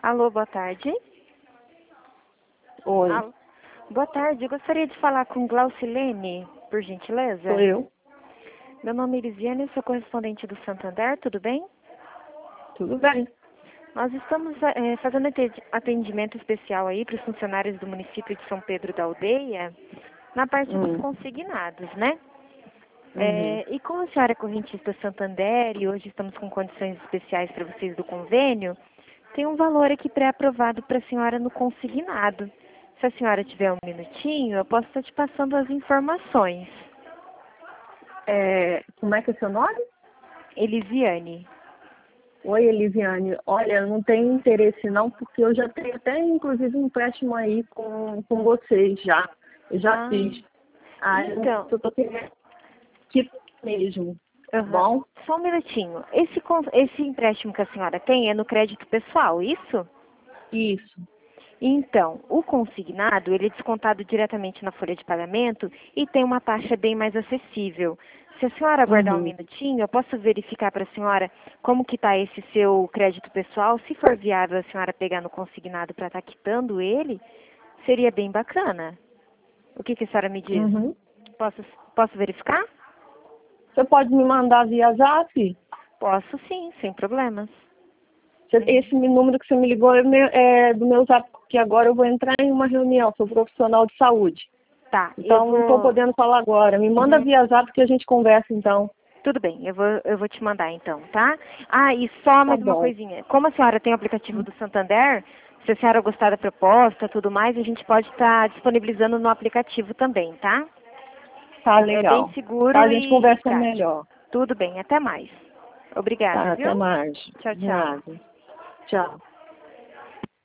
Alô, boa tarde. Oi, Alô. Boa tarde, eu gostaria de falar com Glaucilene, por gentileza. sou eu. Meu nome é Elisiane, sou correspondente do Santander, tudo bem? Tudo bem? Nós estamos fazendo atendimento especial aí para os funcionários do município de São Pedro da Aldeia, na parte dos consignados, né? E como a senhora é correntista Santander e hoje estamos com condições especiais para vocês do convênio, tem um valor aqui pré-aprovado para a senhora no consignado. Se a senhora tiver um minutinho, eu posso estar te passando as informações. Como é que é seu nome? Elisiane. Oi, Elisiane. Olha, eu não tenho interesse não, porque eu já tenho até inclusive um empréstimo aí com vocês já. Eu já fiz. Então, eu tô querendo que mesmo, tá aham. bom? Só um minutinho. Esse empréstimo que a senhora tem é no crédito pessoal, isso? Isso. Então, o consignado, ele é descontado diretamente na folha de pagamento e tem uma taxa bem mais acessível. Se a senhora aguardar um minutinho, eu posso verificar para a senhora como que está esse seu crédito pessoal. Se for viável a senhora pegar no consignado para estar quitando ele, seria bem bacana. O que a senhora me diz? Posso verificar? Você pode me mandar via Zap? Posso sim, sem problemas. Esse número que você me ligou é do meu Zap, porque agora eu vou entrar em uma reunião, sou profissional de saúde. Tá, Então, não estou podendo falar agora. Me manda via Zap que a gente conversa, então. Tudo bem, eu vou te mandar então, tá? E só mais uma coisinha. Como a senhora tem o aplicativo do Santander, se a senhora gostar da proposta, tudo mais, a gente pode estar disponibilizando no aplicativo também, tá? Tá É legal. bem seguro Tá, a gente conversa prático. melhor. Tudo bem, até mais. Obrigada, Tá, viu? até mais. Tchau, De tchau. nada. Tchau.